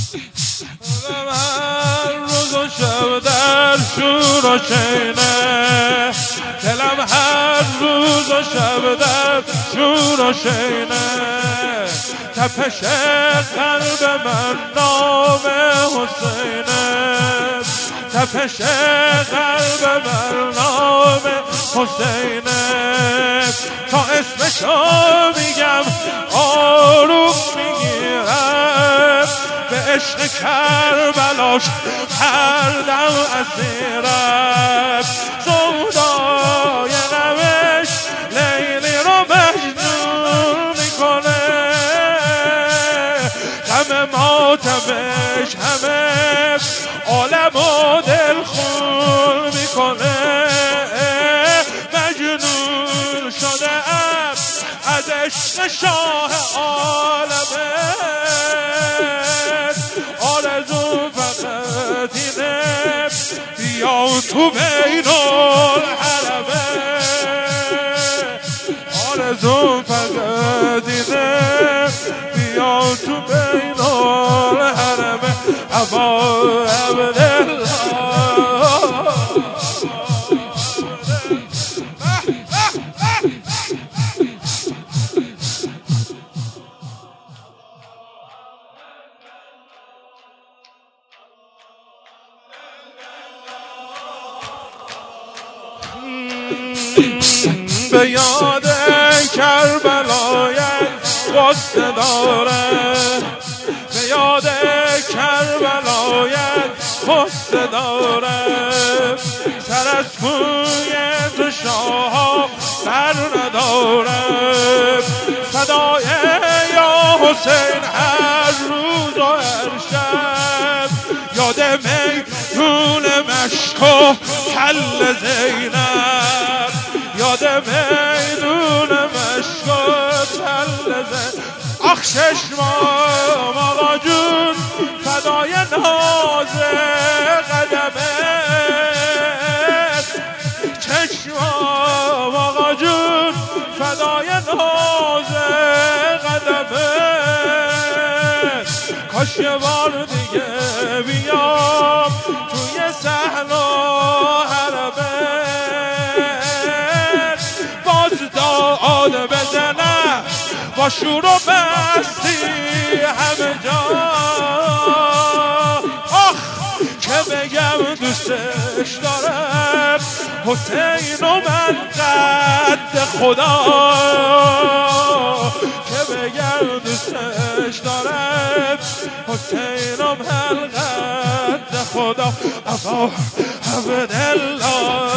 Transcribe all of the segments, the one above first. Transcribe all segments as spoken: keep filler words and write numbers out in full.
هر روز و شب در شور و شینه، دلم هر روز و شب در شور و شینه، تپش قلب من نام حسینه، تپش قلب من نام حسینه، تا اسمشو میگم آروم میگیرم، به عشق کربلاش هر دم اسیرم، سودای غمش لیلی رو مجنون میکنه، غم ماتمش همه عالم و دل خون میکنه، مجنون شده ام از عشق شاه عالمه، آرزو فقط اینه بیا تو بین الحرمه، آرزو فقط اینه بیا تو بین الحرمه، ابا عبدالله به یاد کربلای غصه داره، به یاد کربلای غصه داره، سر از کوی تو شاه بر نداره، صدای یا حسین هر روز و هر شب، یاد میدون مشک و تل زینب، یاد میدون مشک و تل زینب، آخ چشمام آقا جون فدای ناز قدمت، چشمام آقا جون فدای ناز قدمت، کاش یه بار دیگه بیام توی صحرا حرمت، باز داد بزنم با شور و مستی همه جا، آخ که بگم دوستش دارم حسین و من قد خدا، که بگم دوستش دارم حسین و من قد خدا، ابا عبدالله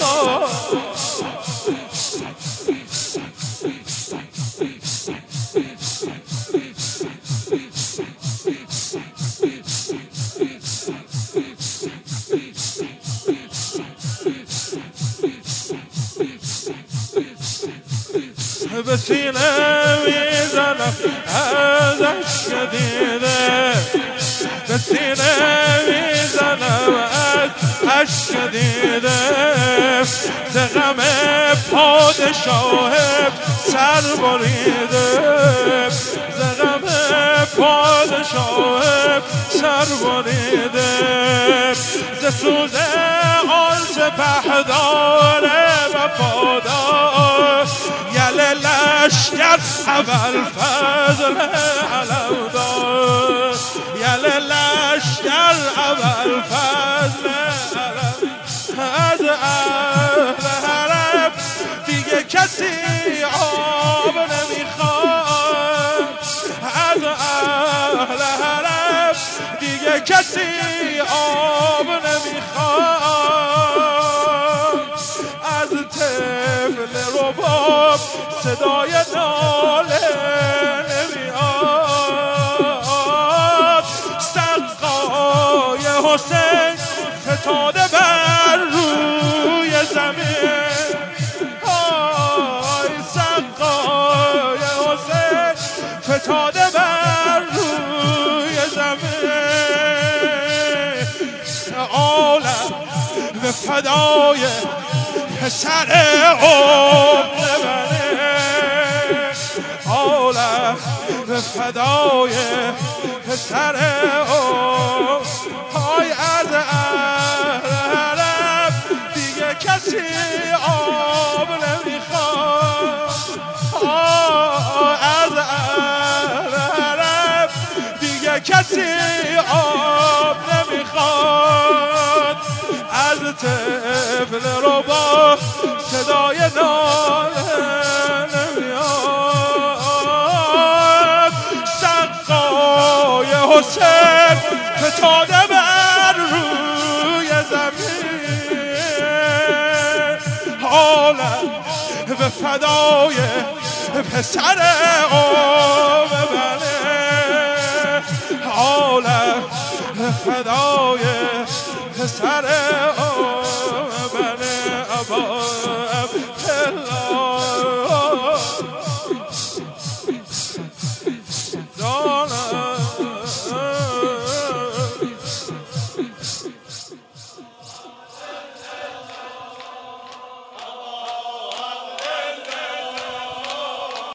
به سینه میزنم از عشق دیده، به سینه میزنم از عشق دیده، ز غم پادشاه سر بریده، ز غم پادشاه سر بریده، ز سوز آن سپهدار وفادار، یل لشکر ابوالفضل علمدار، یل لشکر ابوالفضل علمدار، از اهل حرم دیگه کسی آب نمیخواد، از اهل حرم دیگه کسی آب نمیخواد، از طفل رباب صدای ناله نمیاد، سقای حسین فتاده بر روی زمین، آی سقای حسین فتاده بر روی زمین، عالم به فدای پسر ام منه، عالم به فدای پسر ام آب نمیخواد، از عرب دیگه کسی آب نمیخواد، از طفل رو با صدای ناله نمیاد. سقای حسین فتاده بر روی زمین، حالم به فدای پسر آب بله، حالم به فدای پسر آب بله.